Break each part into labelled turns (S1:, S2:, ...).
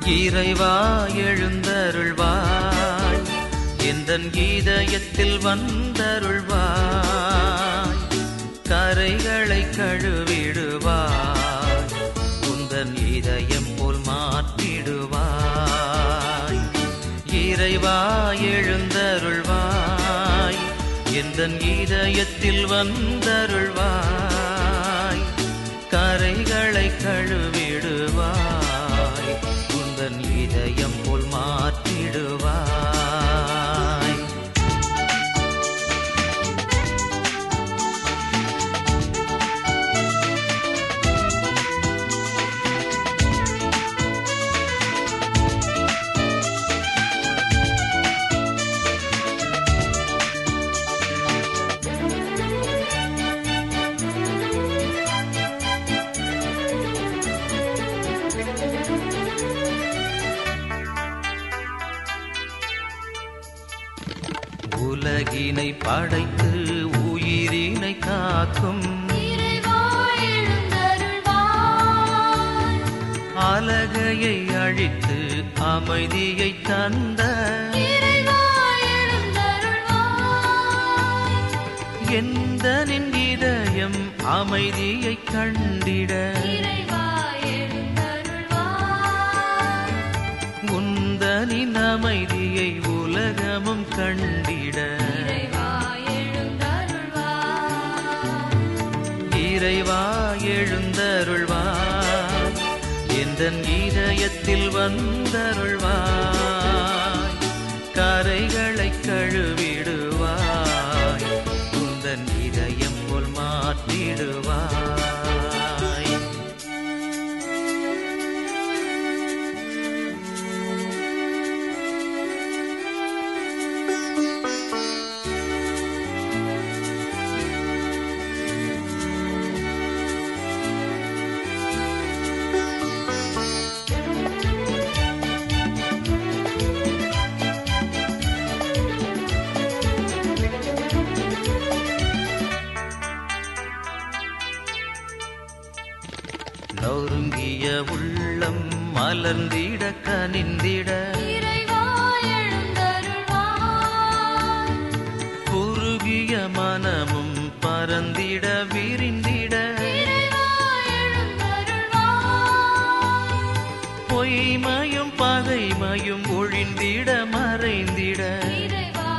S1: இறைவா எழுந்தருள்வாய், எந்தன் இதயத்தில் வந்தருள்வாய். கரைகளை கழுவிடுவாய், உந்தன் இதயம் போல் மாற்றிடுவாய். இறைவா எழுந்தருள்வாய், எந்தன் இதயத்தில் வந்தருள்வாய். கரைகளை கழுவிடுவாய், உந்தன் இதயம் போல் மாற்றிடுவாய். உலகினை படைத்து உயிரினை காக்கும்
S2: இறைவா எழுந்தருள்வாய்,
S1: அலகையை அழித்து அமைதியை தந்த
S2: இறைவா எழுந்தருள்வாய்.
S1: எந்தனின் இதயம் அமைதியை கண்டிட
S2: இறைவா எழுந்தருள்வாய்,
S1: உந்தனின் அமைதியை உலகமும் கண்டிட.
S2: இறைவா எழுந்தருள்வாய்.
S1: இறைவா எழுந்தருள்வாய், எந்தன் இதயத்தில் வந்தருள்வாய். கரைகளை கழுவிடுவாய், உந்தன் இதயம் போல் மாற்றிடுவாய். நொறுங்கிய உள்ளம் மலர்ந்திட கனிந்திட
S2: இறைவா எழுந்தருள்வாய்,
S1: குறுகிய மனமும் பரந்திட விரிந்திட.
S2: இறைவா எழுந்தருள்வாய்,
S1: பொய்மையும் பகைமையும் ஒழிந்திட மறைந்திட.
S2: இறைவா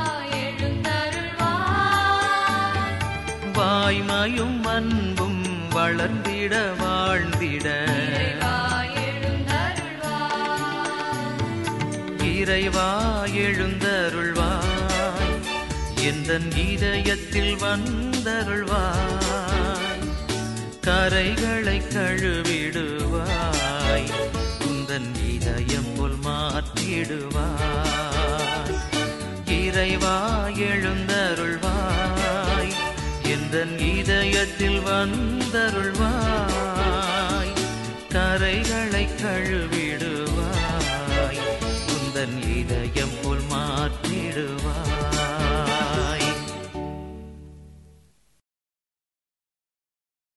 S2: எழுந்தருள்வாய்,
S1: வாய்மையும் அன்பும் வளர்ந்திட வாழ்ந்திட.
S2: இறைவா எழுந்தருள்வாய்.
S1: இறைவா எழுந்தருள்வாய், எந்தன் இதயத்தில் வந்தருள்வாய். கரைகளை கழுவிடுவாய், உந்தன் இதயம் போல் மாற்றிடுவாய். இறைவா எழுந்தருள்வாய், எந்தன் இதயத்தில் வந்தருள்வாய். கரைகளை கழுவிடுவாய், உந்தன் இதயம் போல் மாற்றிடுவாய்.